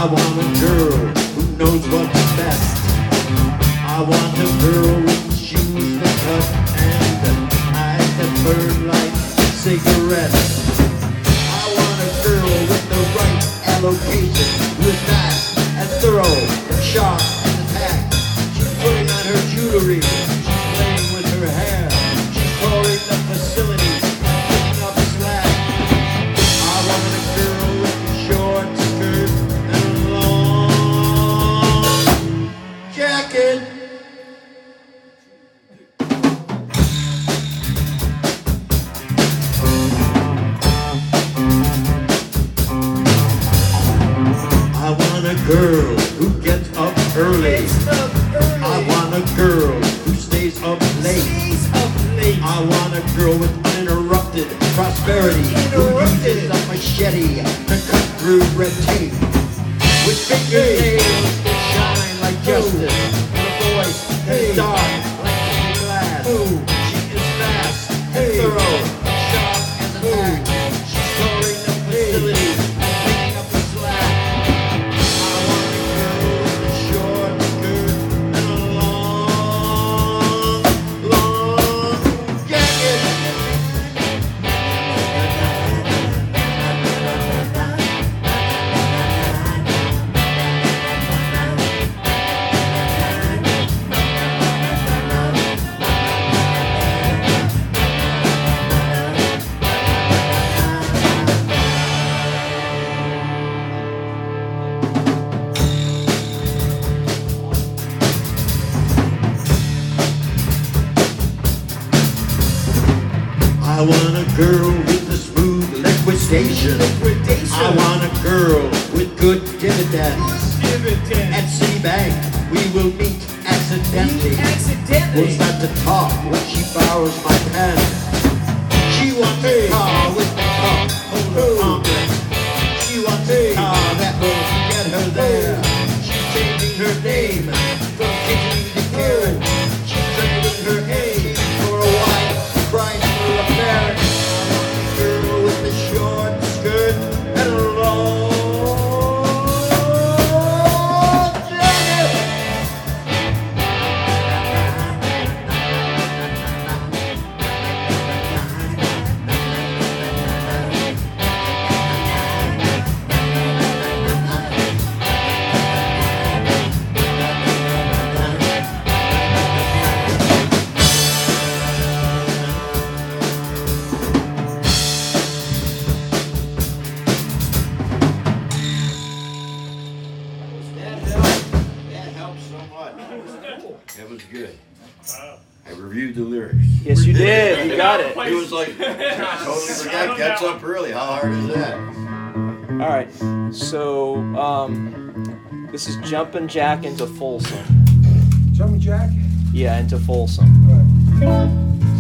I want a girl who knows what's best. I want a girl with shoes that cut and eyes that burn like cigarettes. I want a girl with the right allocation, who is fast and thorough and sharp and attack. She's putting on her jewelry, she's playing with her hair, she's touring the facility, picking up slack. I want a girl with a short skirt and a long jacket. I want a girl who gets up early. I want a girl who stays up late. I want a girl with uninterrupted prosperity, who uses a machete to cut through red tape, with fingernails that shine like justice, and a voice that's dark like glass. She is fast and thorough, sharp as an axe. She's touring the facility and picking up the slack. I want a girl with a short skirt and a long jacket. I want a girl with a smooth liquidation. I want a girl with good dividends. At Citibank, we will meet accidentally. We'll start to talk when she borrows my pen. She wants a car with the cup holder omelet. She wants a car that will get her there. She's changing her name from Kitty to Karen. She's trading her age for a white Chrysler affair. I want a girl with a short skirt and a long jacket. That helps so much. That was good. I reviewed the lyrics. Yes, you did. You got it. It was like, totally forgot, gets up early. How hard is that? All right. So this is Jumpin' Jack into Folsom. Jumpin' Jack? Yeah, into Folsom. All right.